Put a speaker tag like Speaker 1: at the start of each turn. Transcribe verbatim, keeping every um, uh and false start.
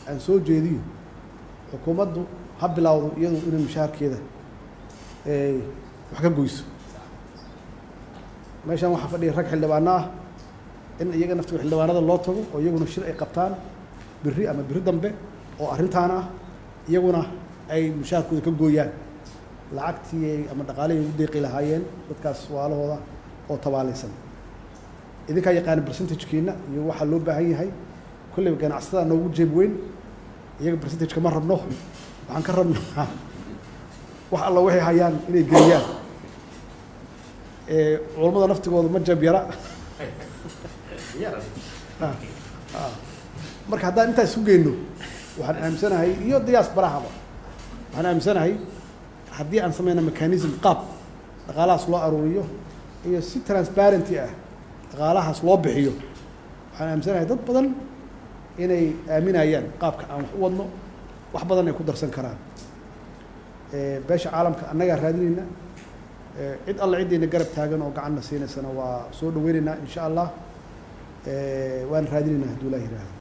Speaker 1: aan soo jeediyo xukuumaddu ha bilowdo iyadu inay mushaharkeeda wax ka goyso meeshan waxaa fadhiya rag xildhibaano ah in iyaga naftiga xildhibaanada loo tago oo iyaguna shir ay qabtaan berri ama berri dambe oo arrintaan ah iyaguna ay mushaharkooda ka gooyaan lacagtii ama dhaqaalihii ugu deeqi lahaayeen dadkaas waalahooda oo tabaalaysan idinkaa yaqaana percentagekiina iyo waxaa loo baahan yahay kolleyba ganacsatada noogu jeeb weyn iyaga percentageka ma rabno waxaan ka rabnaa wax alla waxay hayaan inay geliyaan culammada naftigooda ma jab yara marka haddaan intaa isu geyno waxaan aaminsanahay iyo diaasbarahaba waxaan aaminsanahay haddii aan sameyna mechanism qaab dhaqaalahaas loo aruuriyo iyo si transparenty ah dhaqaalahaas loo bixiyo waxaan aaminsanahay dad badan inay aaminayaan qaabka aan wax u wadno wax badan ay ku darsan karaan beesha caalamka annagaa raadinayna cid alla ciddayna garab taagan oo gacanna siinaysana waa soo dhaweynaynaa insha allah waan raadinaynaa hadduu ilaah yihahdo